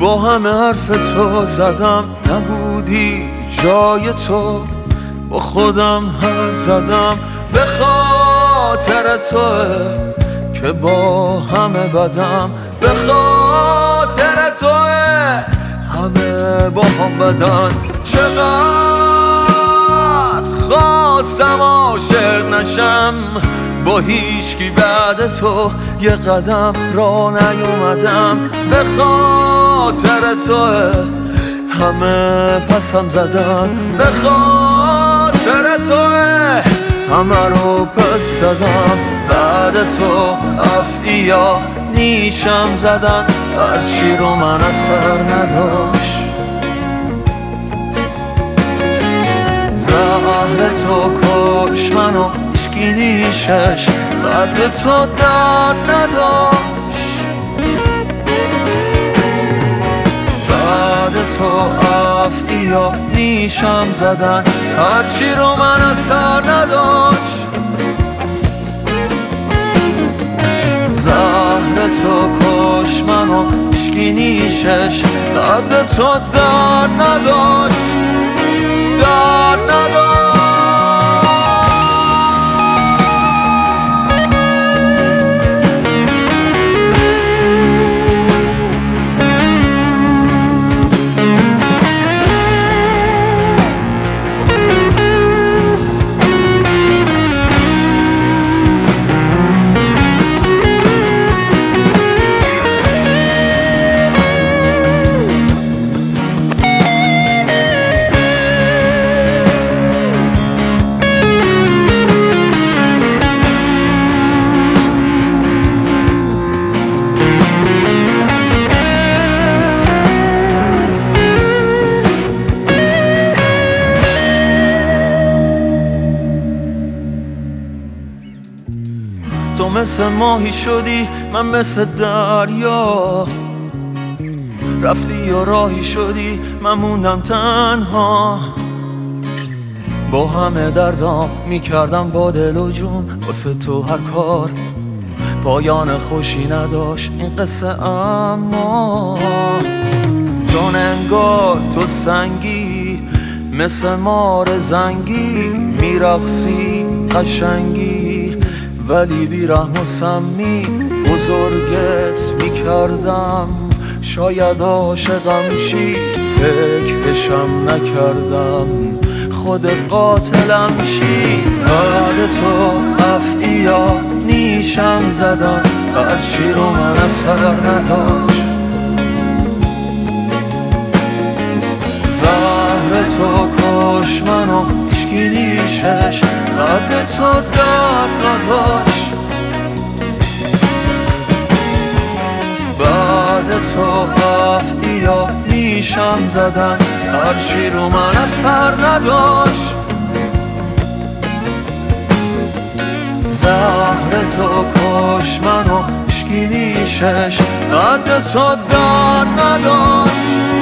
با همه حرف تو زدم نبودی جای تو، با خودم حرف زدم به خاطر توه که با همه بدم، به خاطر توه همه با هم بدن. چقدر خواستم عاشق نشم با هیچکی بعد تو، یه قدم را نیومدم به خاطر توه همه پسم زدن، به خاطر توه همه رو پس زدم. بعد تو افعیا نیشم زدن، هرچی رو من اثر نداشت. زهر تو کش منو هیچکی نیشش، بعد تو درد نداشت. بعد تو افعیا نیشم زدن، هرچی رو من اثر نداشت. زهر تو کش منو هیچکی نیشش، بعد تو درد نداشت، درد نداشت. تو مثل ماهی شدی من مثل دریا، رفتی و راهی شدی من موندم تنها. با همه دردام میکردم با دل و جون واسه تو هر کار، پایان خوشی نداشت این قصه. اما چون انگار تو سنگی مثل مار زنگی میرقصی قشنگی، ولی بیرحم و سمی بزرگت میکردم. شاید عاشقم شی فکرشم نکردم، خودت قاتلم شی. بعد تو افعیا نیشم زدن، هرچی رو من اثر نداشت. زهر تو کش منو هیچکی نیشش، بعد تو درد نداشت. بعد تو افعیا نیشم زدن، هرچی رو من اثر نداشت. زهر تو کش منو هیچکی نیشش، بعد تو درد نداشت.